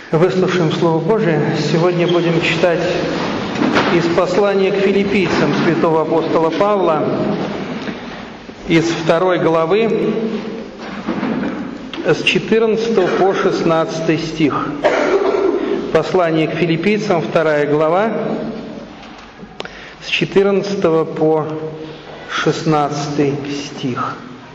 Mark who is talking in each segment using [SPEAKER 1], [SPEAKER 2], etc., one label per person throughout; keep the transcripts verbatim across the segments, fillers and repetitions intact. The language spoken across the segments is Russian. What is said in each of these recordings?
[SPEAKER 1] Выслушаем Слово Божие. Сегодня будем читать из послания к филиппийцам святого апостола Павла, из второй главы, с четырнадцатого по шестнадцатый стих. Послание к филиппийцам, вторая глава, с четырнадцатого по шестнадцатый стих.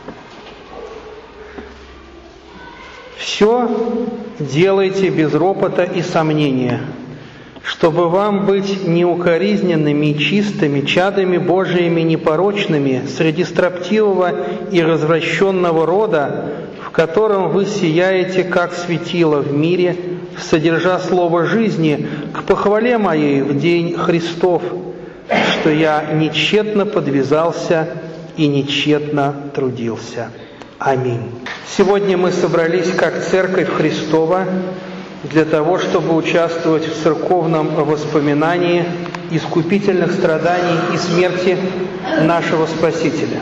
[SPEAKER 1] «Все делайте без ропота и сомнения, чтобы вам быть неукоризненными и чистыми, чадами Божиими непорочными среди строптивого и развращенного рода, в котором вы сияете, как светило в мире, содержа слово жизни, к похвале моей в день Христов, что я нечетно подвязался и нечетно трудился. Аминь». Сегодня мы собрались как Церковь Христова для того, чтобы участвовать в церковном воспоминании искупительных страданий и смерти нашего Спасителя.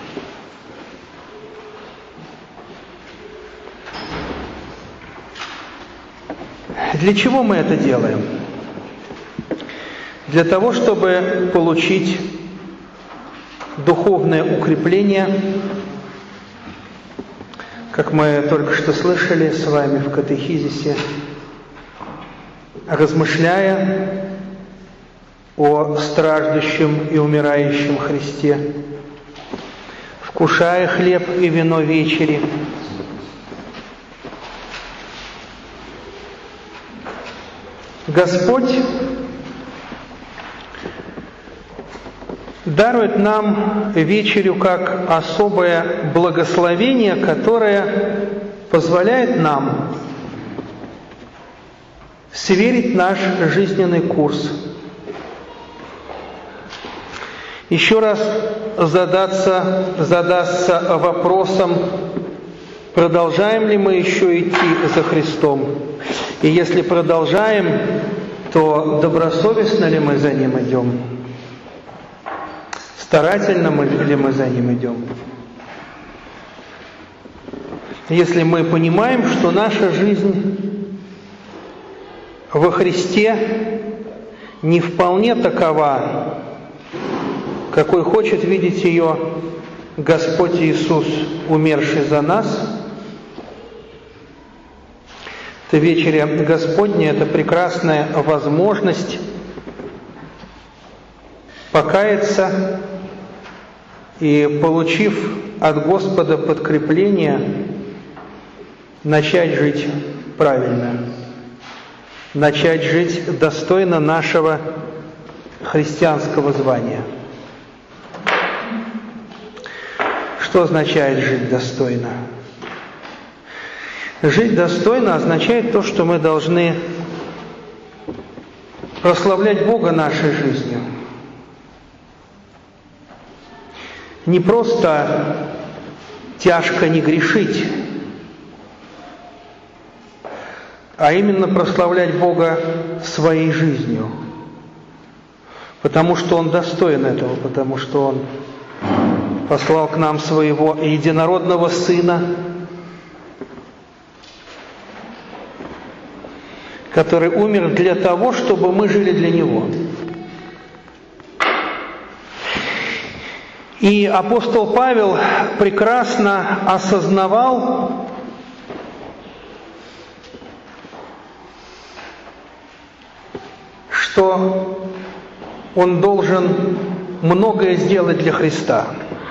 [SPEAKER 1] Для чего мы это делаем? Для того, чтобы получить духовное укрепление, как мы только что слышали с вами в катехизисе, размышляя о страждущем и умирающем Христе, вкушая хлеб и вино вечери, Господь дарует нам вечерю как особое благословение, которое позволяет нам сверить наш жизненный курс, еще раз задаться, задаться вопросом, продолжаем ли мы еще идти за Христом, и если продолжаем, то добросовестно ли мы за Ним идем? Старательно ли мы за Ним идем? Если мы понимаем, что наша жизнь во Христе не вполне такова, какой хочет видеть ее Господь Иисус, умерший за нас, то вечеря Господня – это прекрасная возможность покаяться и, получив от Господа подкрепление, начать жить правильно, начать жить достойно нашего христианского звания. Что означает жить достойно? Жить достойно означает то, что мы должны прославлять Бога нашей жизнью. Не просто тяжко не грешить, а именно прославлять Бога своей жизнью, потому что Он достоин этого, потому что Он послал к нам своего единородного Сына, который умер для того, чтобы мы жили для Него. И апостол Павел прекрасно осознавал, что он должен многое сделать для Христа.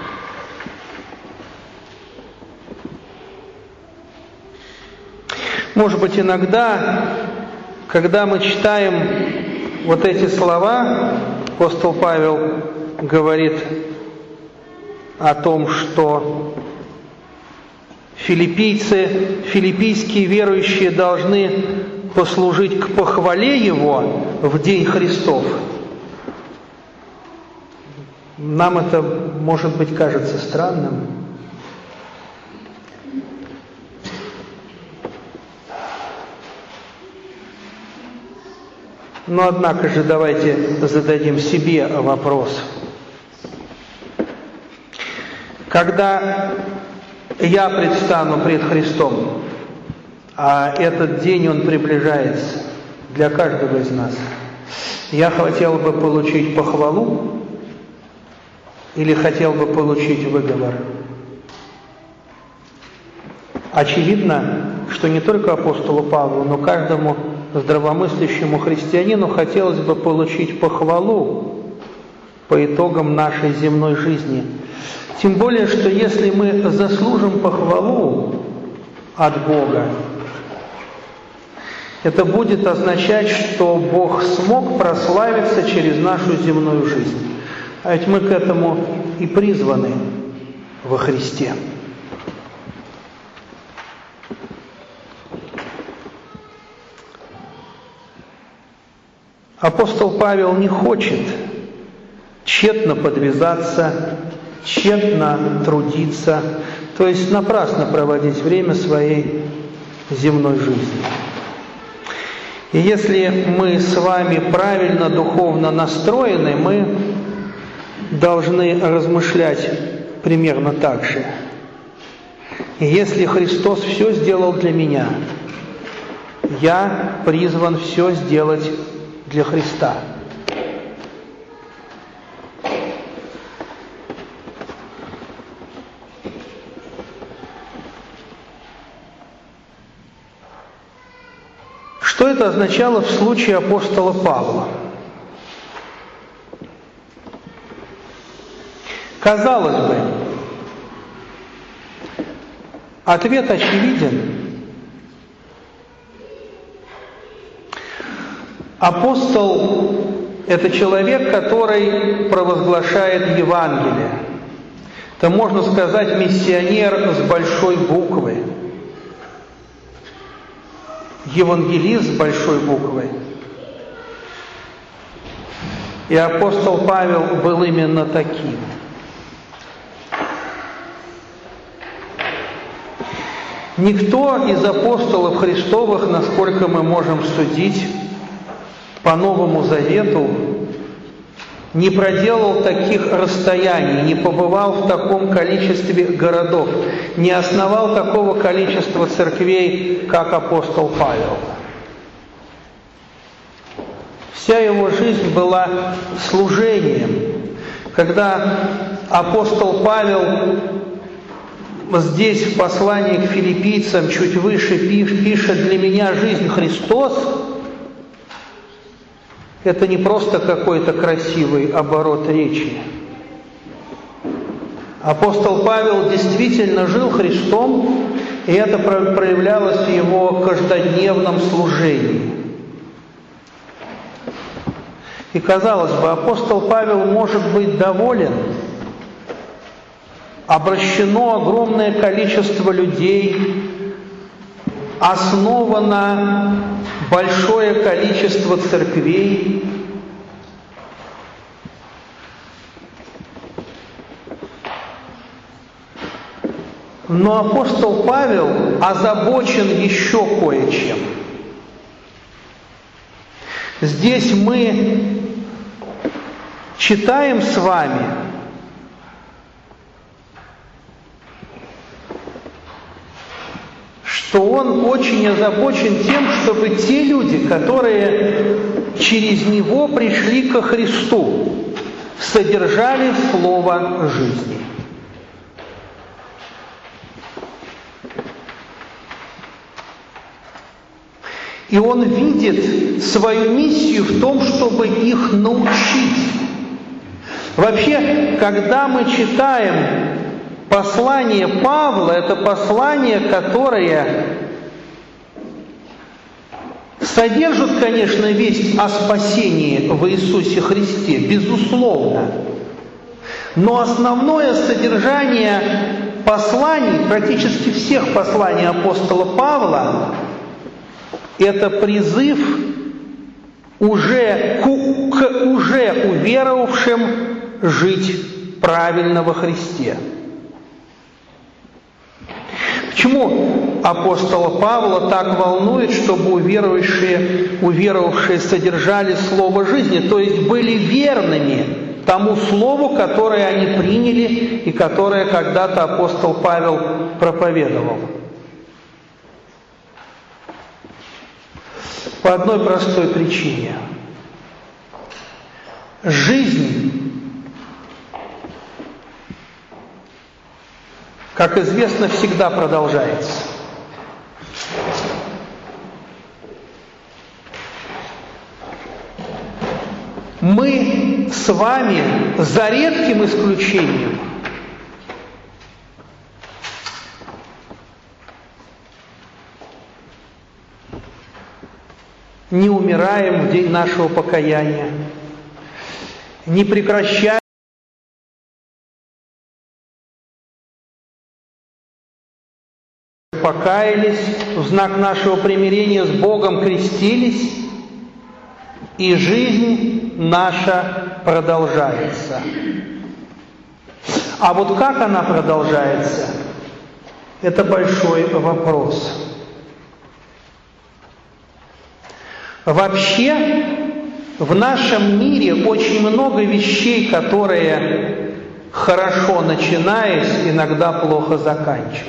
[SPEAKER 1] Может быть, иногда, когда мы читаем вот эти слова, апостол Павел говорит о том, что филиппийцы, филиппийские верующие должны послужить к похвале Его в день Христов. Нам это, может быть, кажется странным. Но, однако же, давайте зададим себе вопрос. Когда я предстану пред Христом, а этот день, он приближается для каждого из нас. Я хотел бы получить похвалу или хотел бы получить выговор? Очевидно, что не только апостолу Павлу, но каждому здравомыслящему христианину хотелось бы получить похвалу по итогам нашей земной жизни. Тем более, что если мы заслужим похвалу от Бога, это будет означать, что Бог смог прославиться через нашу земную жизнь. А ведь мы к этому и призваны во Христе. Апостол Павел не хочет тщетно подвязаться, тщетно трудиться, то есть напрасно проводить время своей земной жизни. И если мы с вами правильно духовно настроены, мы должны размышлять примерно так же. Если Христос все сделал для меня, я призван все сделать для Христа. Что это означало в случае апостола Павла? Казалось бы, ответ очевиден. Апостол – это человек, который провозглашает Евангелие. Это, можно сказать, миссионер с большой буквы. Евангелист с большой буквы. И апостол Павел был именно таким. Никто из апостолов Христовых, насколько мы можем судить, по Новому Завету не проделал таких расстояний, не побывал в таком количестве городов, не основал такого количества церквей, как апостол Павел. Вся его жизнь была служением. Когда апостол Павел здесь в послании к филиппийцам чуть выше пишет: «Для меня жизнь Христос», это не просто какой-то красивый оборот речи. Апостол Павел действительно жил Христом, и это проявлялось в его каждодневном служении. И казалось бы, апостол Павел может быть доволен. Обращено огромное количество людей, основано большое количество церквей. Но апостол Павел озабочен еще кое-чем. Здесь мы читаем с вами, что он очень озабочен тем, чтобы те люди, которые через него пришли ко Христу, содержали слово жизни. И он видит свою миссию в том, чтобы их научить. Вообще, когда мы читаем послание Павла, это послание, которое содержит, конечно, весть о спасении в Иисусе Христе, безусловно. Но основное содержание посланий, практически всех посланий апостола Павла, это призыв уже к, к уже уверовавшим жить правильно во Христе. Почему апостола Павла так волнует, чтобы уверовавшие, уверовавшие содержали слово жизни, то есть были верными тому слову, которое они приняли и которое когда-то апостол Павел проповедовал? По одной простой причине. Жизнь, как известно, всегда продолжается. Мы с вами, за редким исключением, не умираем в день нашего покаяния, не прекращаем покаялись, в знак нашего примирения с Богом крестились, и жизнь наша продолжается. А вот как она продолжается, это большой вопрос. Вообще, в нашем мире очень много вещей, которые, хорошо начинаясь, иногда плохо заканчиваются.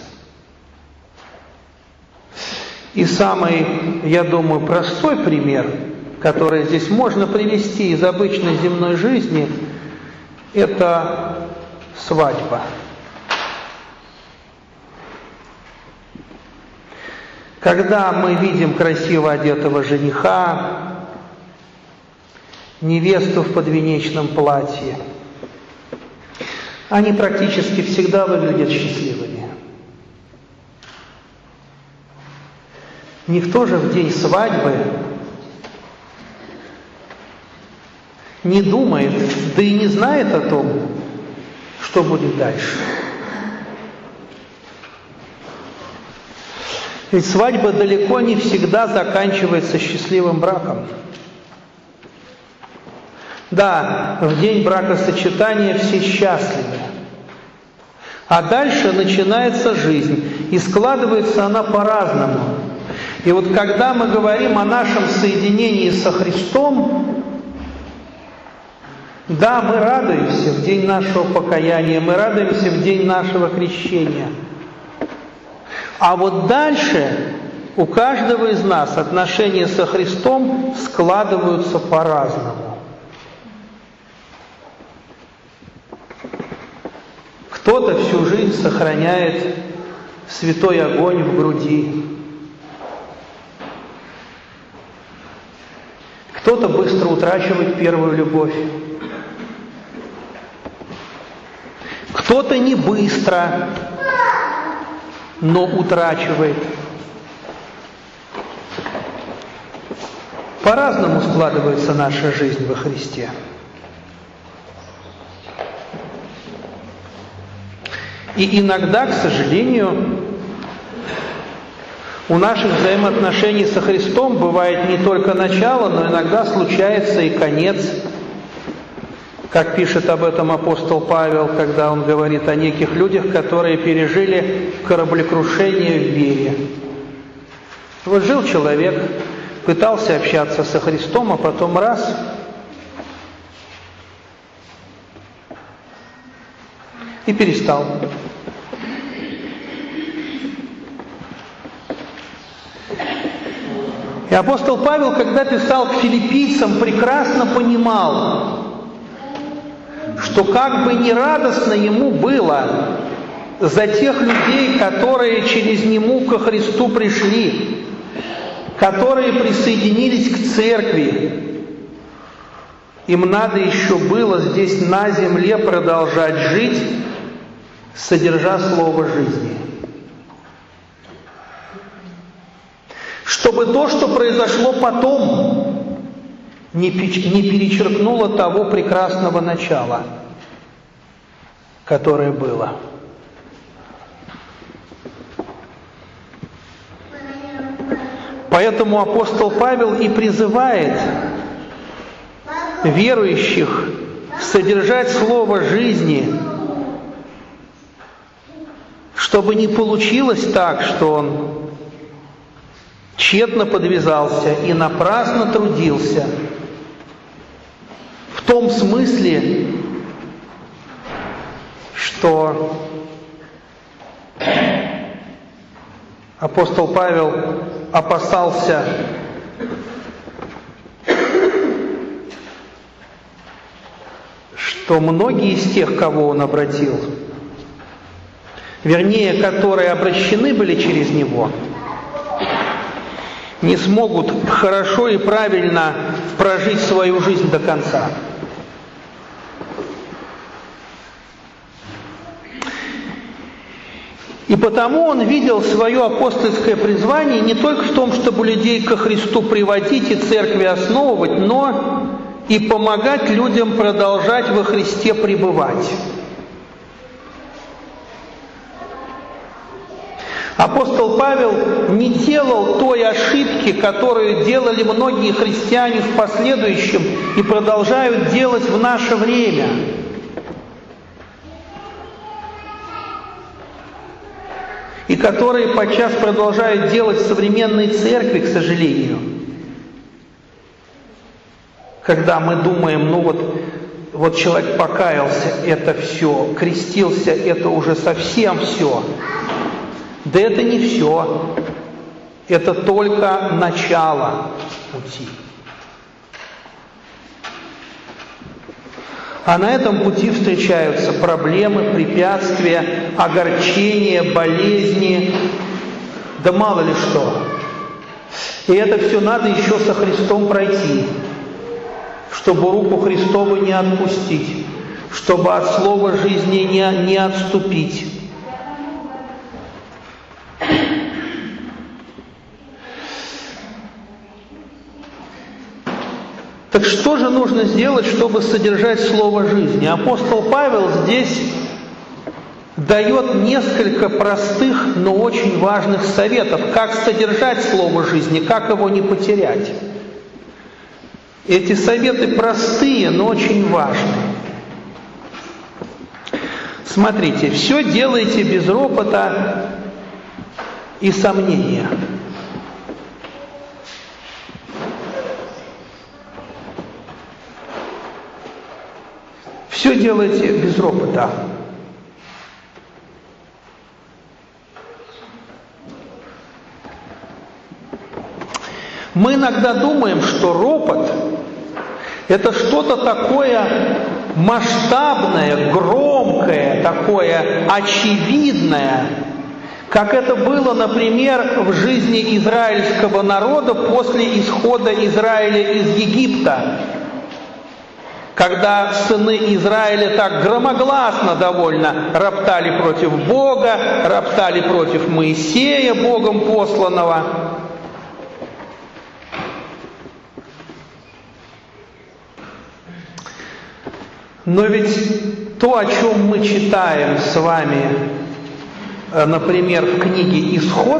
[SPEAKER 1] И самый, я думаю, простой пример, который здесь можно привести из обычной земной жизни, это свадьба. Когда мы видим красиво одетого жениха, невесту в подвенечном платье, они практически всегда выглядят счастливыми. Никто же в день свадьбы не думает, да и не знает о том, что будет дальше. Ведь свадьба далеко не всегда заканчивается счастливым браком. Да, в день бракосочетания все счастливы. А дальше начинается жизнь, и складывается она по-разному. И вот когда мы говорим о нашем соединении со Христом, да, мы радуемся в день нашего покаяния, мы радуемся в день нашего крещения. А вот дальше у каждого из нас отношения со Христом складываются по-разному. Кто-то всю жизнь сохраняет святой огонь в груди. Кто-то быстро утрачивает первую любовь. Кто-то не быстро, но утрачивает. По-разному складывается наша жизнь во Христе. И иногда, к сожалению, у наших взаимоотношений со Христом бывает не только начало, но иногда случается и конец. Как пишет об этом апостол Павел, когда он говорит о неких людях, которые пережили кораблекрушение в вере. Вот жил человек, пытался общаться со Христом, а потом раз — и перестал. И апостол Павел, когда писал к филиппийцам, прекрасно понимал, что как бы не радостно ему было за тех людей, которые через него ко Христу пришли, которые присоединились к церкви, им надо еще было здесь на земле продолжать жить, содержа слово жизни. Чтобы то, что произошло потом, не перечеркнуло того прекрасного начала, которое было. Поэтому апостол Павел и призывает верующих содержать слово жизни, чтобы не получилось так, что он тщетно подвязался и напрасно трудился. В том смысле, что апостол Павел опасался что многие из тех, кого он обратил, вернее, которые обращены были через него, не смогут хорошо и правильно прожить свою жизнь до конца. И потому он видел свое апостольское призвание не только в том, чтобы людей ко Христу приводить и церкви основывать, но и помогать людям продолжать во Христе пребывать. Апостол Павел не делал той ошибки, которую делали многие христиане в последующем и продолжают делать в наше время. И которые подчас продолжают делать в современной церкви, к сожалению. Когда мы думаем, ну вот, вот человек покаялся, это все, крестился, это уже совсем все. Да это не все. Это только начало пути. А на этом пути встречаются проблемы, препятствия, огорчения, болезни, да мало ли что. И это все надо еще со Христом пройти, чтобы руку Христову не отпустить, чтобы от слова жизни не, не отступить. Так что же нужно сделать, чтобы содержать слово жизни? Апостол Павел здесь дает несколько простых, но очень важных советов, как содержать слово жизни, как его не потерять. Эти советы простые, но очень важные. Смотрите, все делайте без ропота и сомнения. Все делайте без ропота. Мы иногда думаем, что ропот – это что-то такое масштабное, громкое, такое очевидное, как это было, например, в жизни израильского народа после исхода Израиля из Египта. Когда сыны Израиля так громогласно довольно роптали против Бога, роптали против Моисея, Богом посланного. Но ведь то, о чем мы читаем с вами, например, в книге «Исход»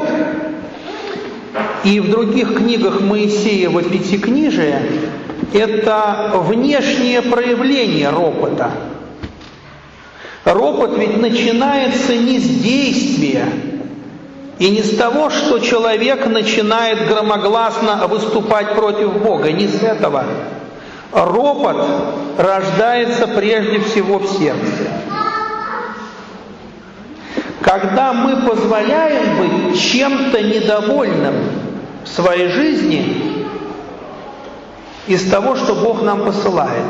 [SPEAKER 1] и в других книгах Моисеева Пятикнижия, это внешнее проявление ропота. Ропот ведь начинается не с действия и не с того, что человек начинает громогласно выступать против Бога, не с этого. Ропот рождается прежде всего в сердце. Когда мы позволяем быть чем-то недовольным в своей жизни из того, что Бог нам посылает.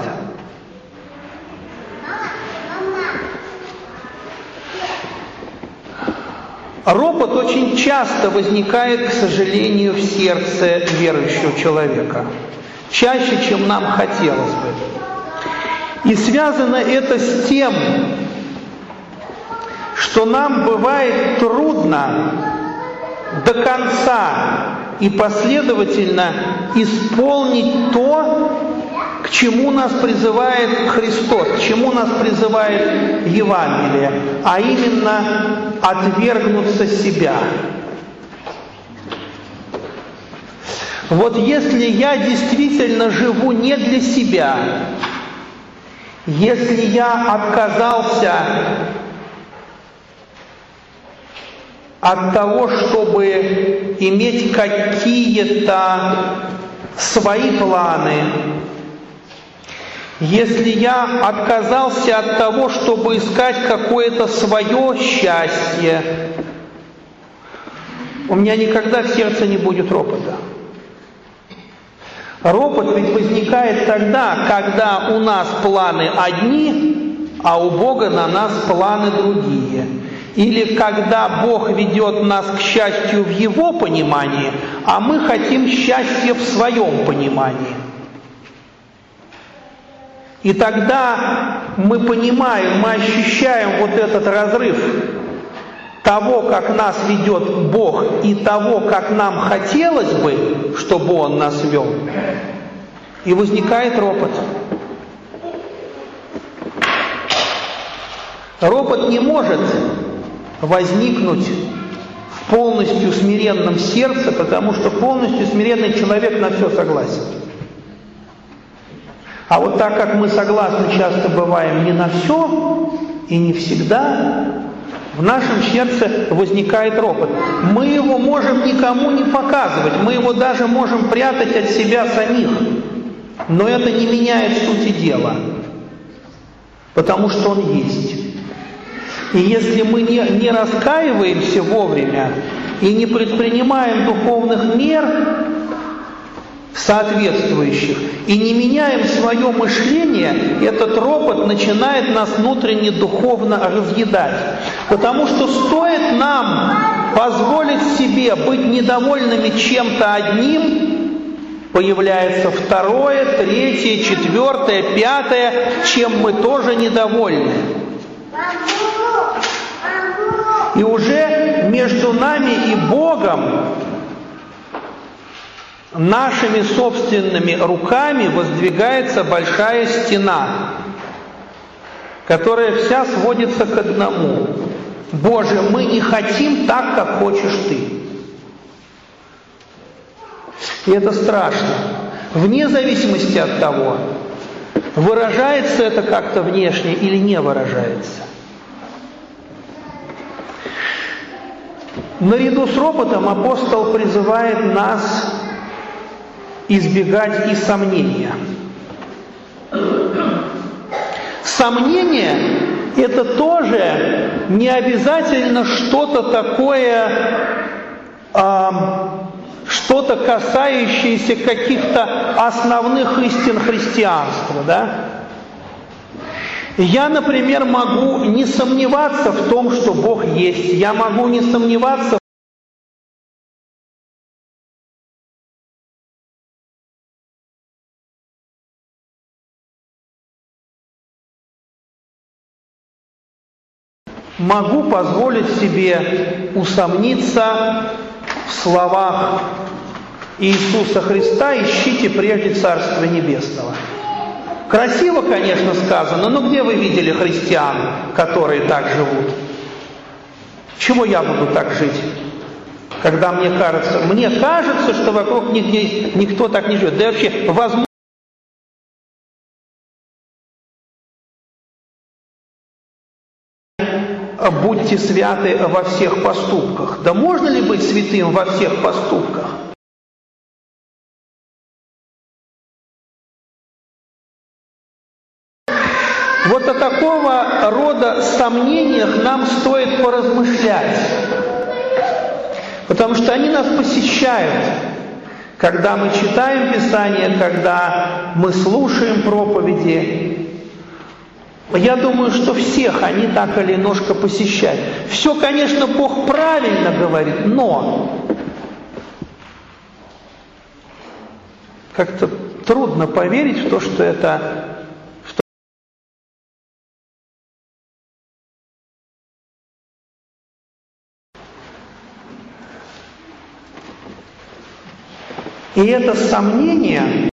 [SPEAKER 1] Ропот очень часто возникает, к сожалению, в сердце верующего человека. Чаще, чем нам хотелось бы. И связано это с тем, что нам бывает трудно до конца и последовательно исполнить то, к чему нас призывает Христос, к чему нас призывает Евангелие, а именно отвергнуться себя. Вот если я действительно живу не для себя, если я отказался от того, чтобы иметь какие-то свои планы, если я отказался от того, чтобы искать какое-то свое счастье, у меня никогда в сердце не будет ропота. Ропот ведь возникает тогда, когда у нас планы одни, а у Бога на нас планы другие. Или когда Бог ведет нас к счастью в Его понимании, а мы хотим счастья в своем понимании. И тогда мы понимаем, мы ощущаем вот этот разрыв того, как нас ведет Бог, и того, как нам хотелось бы, чтобы Он нас вел. И возникает ропот. Ропот не может возникнуть в полностью смиренном сердце, потому что полностью смиренный человек на все согласен. А вот так как мы согласны часто бываем не на все и не всегда, в нашем сердце возникает ропот. Мы его можем никому не показывать, мы его даже можем прятать от себя самих, но это не меняет сути дела, потому что он есть. И если мы не, не раскаиваемся вовремя и не предпринимаем духовных мер соответствующих, и не меняем свое мышление, этот ропот начинает нас внутренне духовно разъедать. Потому что стоит нам позволить себе быть недовольными чем-то одним, появляется второе, третье, четвертое, пятое, чем мы тоже недовольны. И уже между нами и Богом нашими собственными руками воздвигается большая стена, которая вся сводится к одному. Боже, мы не хотим так, как хочешь Ты. И это страшно. Вне зависимости от того, выражается это как-то внешне или не выражается. Наряду с ропотом апостол призывает нас избегать и сомнения. Сомнение – это тоже не обязательно что-то такое, э, что-то касающееся каких-то основных истин христианства, да? Я, например, могу не сомневаться в том, что Бог есть. Я могу не сомневаться могу позволить себе усомниться в словах Иисуса Христа: «Ищите прежде Царства Небесного». Красиво, конечно, сказано, но где вы видели христиан, которые так живут? Чего я буду так жить, когда мне кажется, мне кажется, что вокруг нигде никто так не живет? Да и вообще, возможно, будьте святы во всех поступках. Да можно ли быть святым во всех поступках? Вот о такого рода сомнениях нам стоит поразмышлять, потому что они нас посещают, когда мы читаем Писание, когда мы слушаем проповеди. Я думаю, что всех они так или иначе посещают. Все, конечно, Бог правильно говорит, но как-то трудно поверить в то, что это... И это сомнение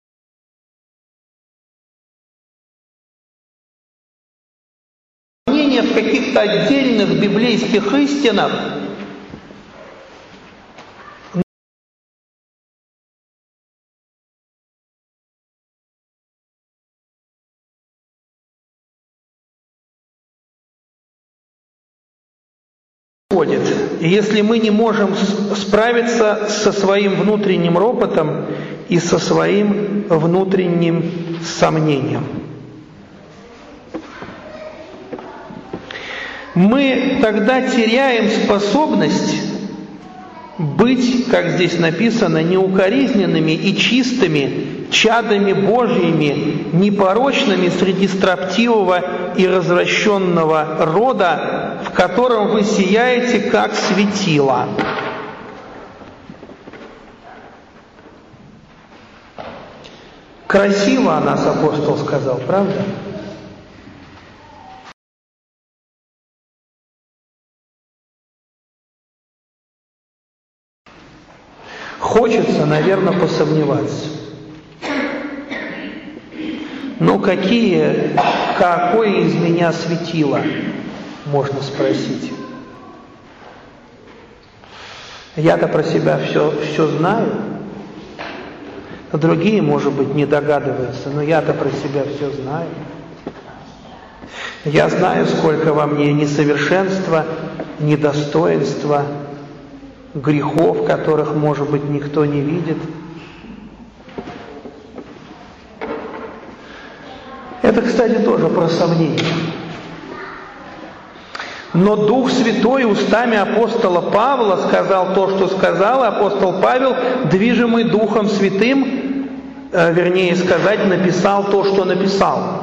[SPEAKER 1] сомнение в каких-то отдельных библейских истинах ходит. И если мы не можем справиться со своим внутренним ропотом и со своим внутренним сомнением, мы тогда теряем способность быть, как здесь написано, неукоризненными и чистыми чадами Божьими непорочными среди строптивого и развращенного рода, в котором вы сияете, как светило. Красиво о нас апостол сказал, правда? Хочется, наверное, посомневаться. Но какие, какое из меня светило, можно спросить. Я-то про себя все, все знаю. Другие, может быть, не догадываются, но я-то про себя все знаю. Я знаю, сколько во мне несовершенства, недостоинства, грехов, которых, может быть, никто не видит. Это, кстати, тоже про сомнение. Но Дух Святой устами апостола Павла сказал то, что сказал, апостол Павел, движимый Духом Святым, э, вернее сказать, написал то, что написал.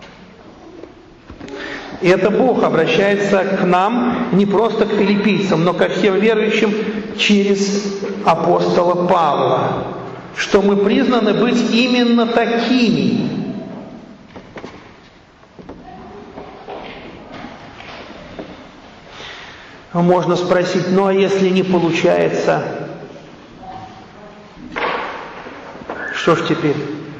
[SPEAKER 1] И это Бог обращается к нам, не просто к филиппийцам, но ко всем верующим через апостола Павла, что мы признаны быть именно такими. Можно спросить, ну а если не получается, что ж теперь?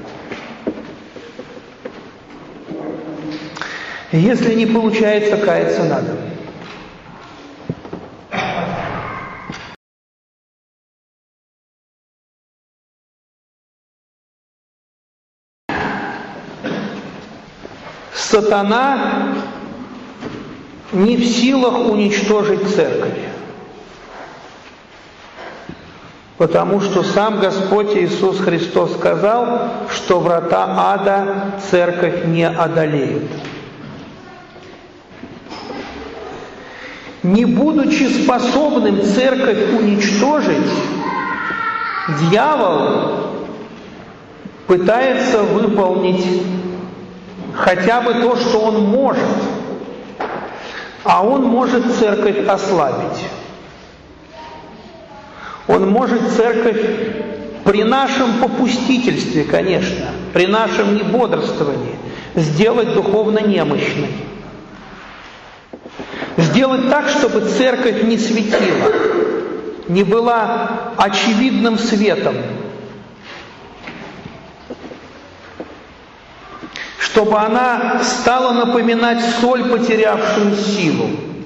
[SPEAKER 1] Если не получается, каяться надо. Сатана не в силах уничтожить церковь, потому что сам Господь Иисус Христос сказал, что врата ада церковь не одолеют. Не будучи способным церковь уничтожить, дьявол пытается выполнить хотя бы то, что он может. А он может церковь ослабить. Он может церковь при нашем попустительстве, конечно, при нашем небодрствовании сделать духовно немощной. Сделать так, чтобы церковь не светила, не была очевидным светом. Чтобы она стала напоминать соль, потерявшую силу.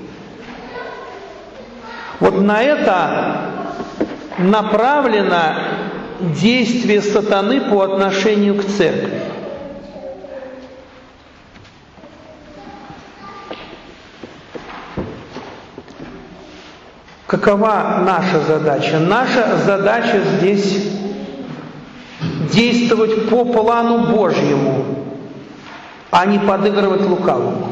[SPEAKER 1] Вот на это направлено действие сатаны по отношению к церкви. Какова наша задача? Наша задача здесь действовать по плану Божьему, а не подыгрывать лукавому.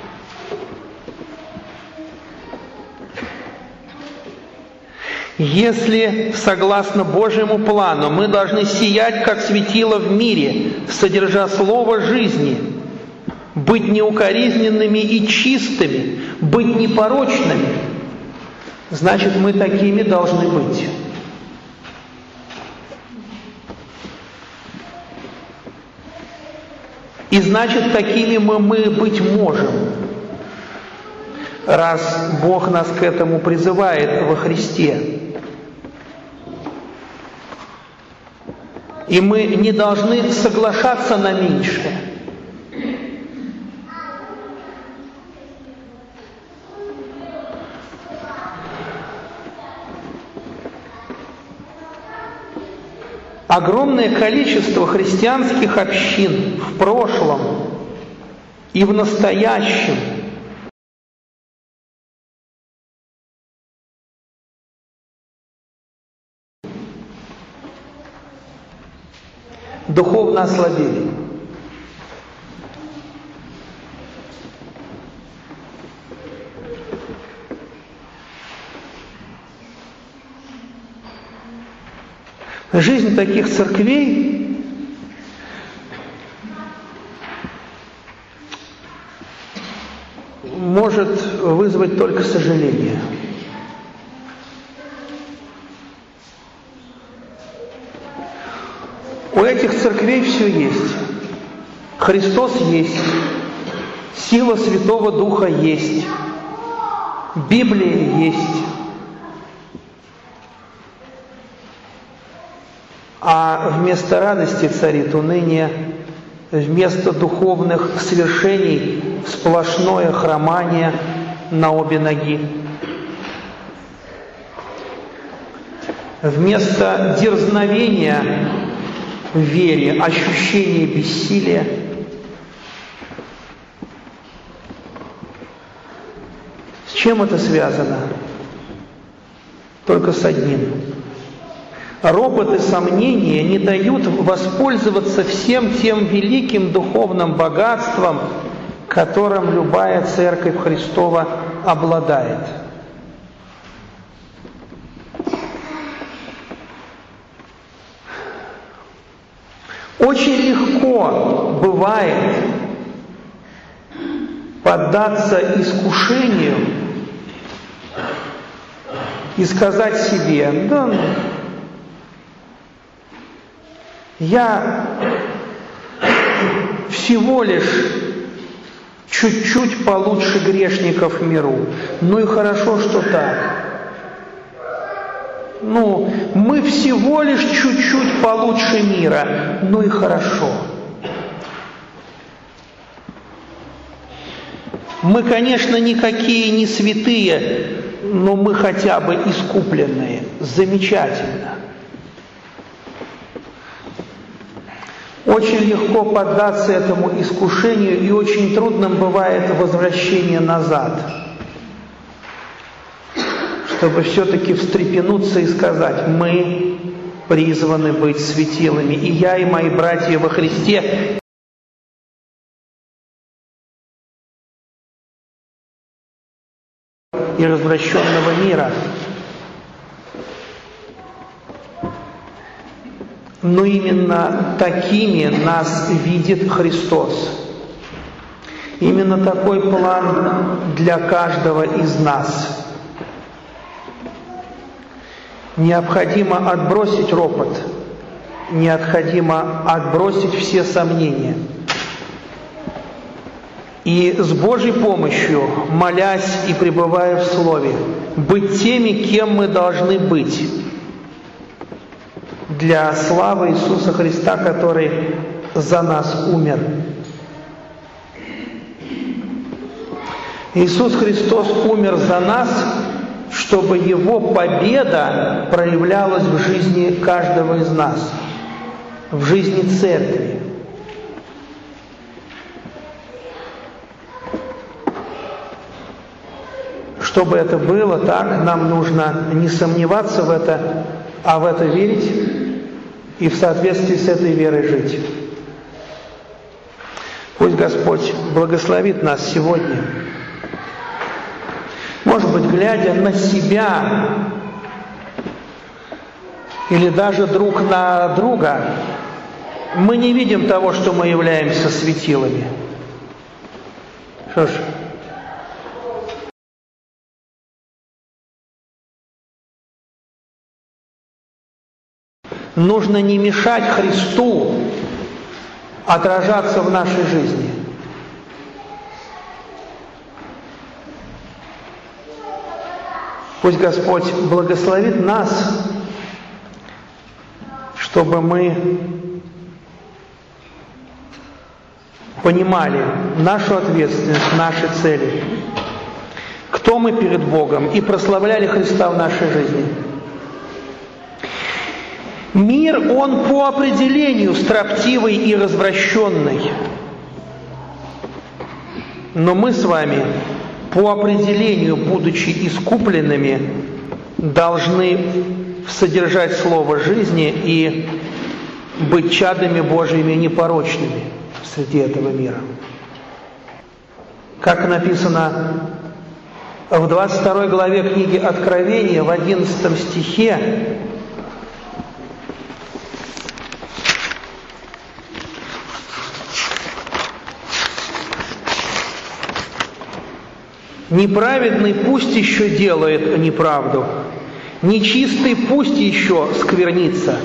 [SPEAKER 1] Если, согласно Божьему плану, мы должны сиять, как светило в мире, содержа слово жизни, быть неукоризненными и чистыми, быть непорочными, значит, мы такими должны быть. И значит, такими мы, мы быть можем, раз Бог нас к этому призывает во Христе. И мы не должны соглашаться на меньшее. Огромное количество христианских общин в прошлом и в настоящем духовно ослабели. Жизнь таких церквей может вызвать только сожаление. У этих церквей все есть. Христос есть, сила Святого Духа есть, Библия есть. А вместо радости царит уныние, вместо духовных свершений сплошное хромание на обе ноги. Вместо дерзновения в вере ощущение бессилия. С чем это связано? Только с одним. Ропот и сомнения не дают воспользоваться всем тем великим духовным богатством, которым любая Церковь Христова обладает. Очень легко бывает поддаться искушению и сказать себе: да, я всего лишь чуть-чуть получше грешников в миру. Ну и хорошо, что так. Ну, мы всего лишь чуть-чуть получше мира. Ну и хорошо. Мы, конечно, никакие не святые, но мы хотя бы искупленные. Замечательно. Очень легко поддаться этому искушению, и очень трудным бывает возвращение назад, чтобы все-таки встрепенуться и сказать: мы призваны быть светилами, и я, и мои братья во Христе. И развращенного мира. Но именно такими нас видит Христос. Именно такой план для каждого из нас. Необходимо отбросить ропот, необходимо отбросить все сомнения. И с Божьей помощью, молясь и пребывая в Слове, быть теми, кем мы должны быть для славы Иисуса Христа, который за нас умер. Иисус Христос умер за нас, чтобы Его победа проявлялась в жизни каждого из нас, в жизни Церкви. Чтобы это было так, нам нужно не сомневаться в это, а в это верить и в соответствии с этой верой жить. Пусть Господь благословит нас сегодня. Может быть, глядя на себя или даже друг на друга, мы не видим того, что мы являемся светилами. Что ж, нужно не мешать Христу отражаться в нашей жизни. Пусть Господь благословит нас, чтобы мы понимали нашу ответственность, наши цели, кто мы перед Богом, и прославляли Христа в нашей жизни. Мир, он по определению строптивый и развращенный. Но мы с вами, по определению, будучи искупленными, должны содержать слово жизни и быть чадами Божьими непорочными среди этого мира. Как написано в двадцать второй главе книги Откровения, в одиннадцатом стихе, Неправедный пусть еще делает неправду, нечистый пусть еще сквернится.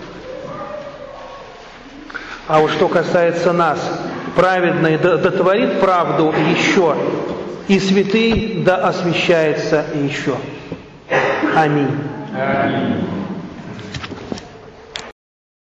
[SPEAKER 1] А вот что касается нас, праведный да, да творит правду еще, и святый да освящается еще. Аминь.
[SPEAKER 2] Аминь.